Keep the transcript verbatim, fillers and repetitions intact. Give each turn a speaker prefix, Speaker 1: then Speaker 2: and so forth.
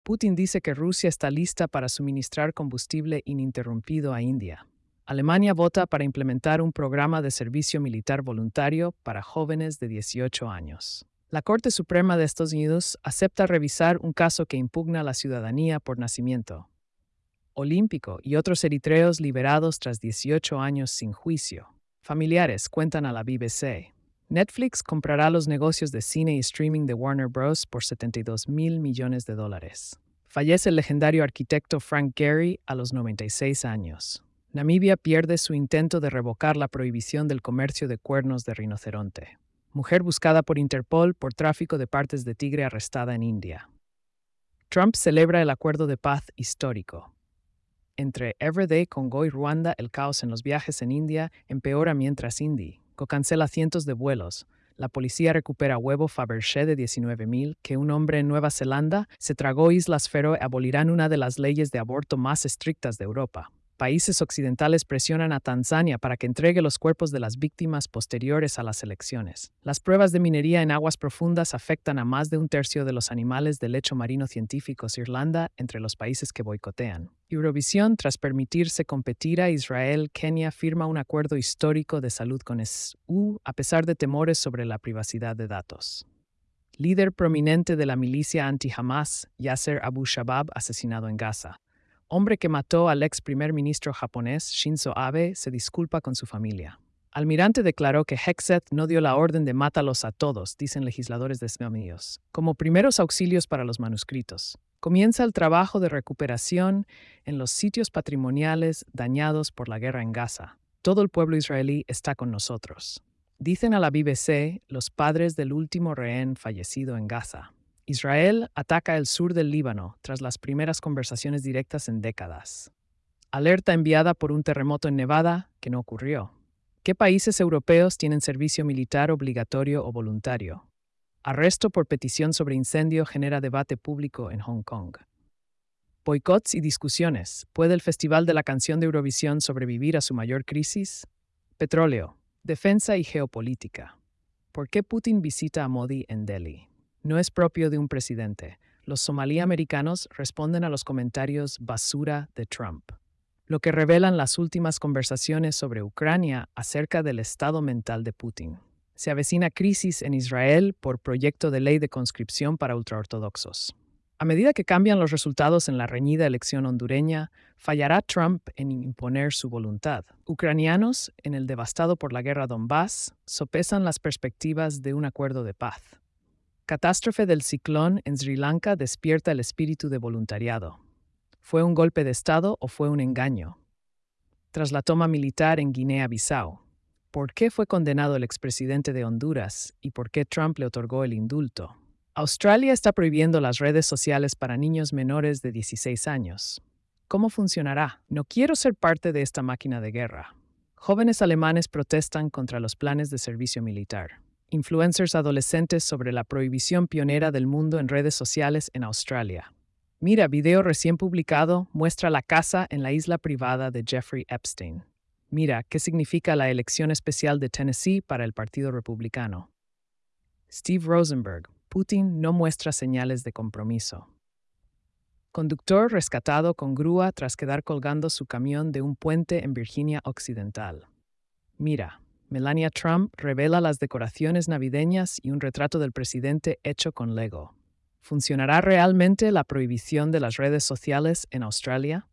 Speaker 1: Putin dice que Rusia está lista para suministrar combustible ininterrumpido a India. Alemania vota para implementar un programa de servicio militar voluntario para jóvenes de dieciocho años. La Corte Suprema de Estados Unidos acepta revisar un caso que impugna la ciudadanía por nacimiento. Olímpico y otros eritreos liberados tras dieciocho años sin juicio. Familiares cuentan a la B B C. Netflix comprará los negocios de cine y streaming de Warner Bros. Por setenta y dos mil millones de dólares. Fallece el legendario arquitecto Frank Gehry a los noventa y seis años. Namibia pierde su intento de revocar la prohibición del comercio de cuernos de rinoceronte. Mujer buscada por Interpol por tráfico de partes de tigre arrestada en India. Trump celebra el acuerdo de paz histórico. Entre Everyday, Congo y Ruanda, el caos en los viajes en India empeora mientras Indigo cancela cientos de vuelos. La policía recupera huevo Fabergé de diecinueve mil que un hombre en Nueva Zelanda se tragó Islas Feroe abolirán una de las leyes de aborto más estrictas de Europa. Países occidentales presionan a Tanzania para que entregue los cuerpos de las víctimas posteriores a las elecciones. Las pruebas de minería en aguas profundas afectan a más de un tercio de los animales del lecho marino científicos. Irlanda, entre los países que boicotean. Eurovisión, tras permitirse competir a Israel, Kenia firma un acuerdo histórico de salud con E S U, a pesar de temores sobre la privacidad de datos. Líder prominente de la milicia anti-Hamas, Yasser Abu Shabab, asesinado en Gaza. Hombre que mató al ex primer ministro japonés Shinzo Abe se disculpa con su familia. Almirante declaró que Hegseth no dio la orden de mátalos a todos, dicen legisladores de Estados Unidos, como primeros auxilios para los manuscritos. Comienza el trabajo de recuperación en los sitios patrimoniales dañados por la guerra en Gaza. Todo el pueblo israelí está con nosotros. Dicen a la B B C los padres del último rehén fallecido en Gaza. Israel ataca el sur del Líbano tras las primeras conversaciones directas en décadas. Alerta enviada por un terremoto en Nevada que no ocurrió. ¿Qué países europeos tienen servicio militar obligatorio o voluntario? Arresto por petición sobre incendio genera debate público en Hong Kong. Boicots y discusiones. ¿Puede el Festival de la Canción de Eurovisión sobrevivir a su mayor crisis? Petróleo, defensa y geopolítica. ¿Por qué Putin visita a Modi en Delhi? No es propio de un presidente. Los somalí americanos responden a los comentarios basura de Trump, lo que revelan las últimas conversaciones sobre Ucrania acerca del estado mental de Putin. Se avecina crisis en Israel por proyecto de ley de conscripción para ultraortodoxos. A medida que cambian los resultados en la reñida elección hondureña, fallará Trump en imponer su voluntad. Ucranianos, en el devastado por la guerra Donbass, sopesan las perspectivas de un acuerdo de paz. Catástrofe del ciclón en Sri Lanka despierta el espíritu de voluntariado. ¿Fue un golpe de Estado o fue un engaño? Tras la toma militar en Guinea-Bissau, ¿por qué fue condenado el expresidente de Honduras y por qué Trump le otorgó el indulto? Australia está prohibiendo las redes sociales para niños menores de dieciséis años. ¿Cómo funcionará? No quiero ser parte de esta máquina de guerra. Jóvenes alemanes protestan contra los planes de servicio militar. Influencers adolescentes sobre la prohibición pionera del mundo en redes sociales en Australia. Mira, video recién publicado muestra la casa en la isla privada de Jeffrey Epstein. Mira, ¿qué significa la elección especial de Tennessee para el Partido Republicano? Steve Rosenberg. Putin no muestra señales de compromiso. Conductor rescatado con grúa tras quedar colgando su camión de un puente en Virginia Occidental. Mira, Melania Trump revela las decoraciones navideñas y un retrato del presidente hecho con Lego. ¿Funcionará realmente la prohibición de las redes sociales en Australia?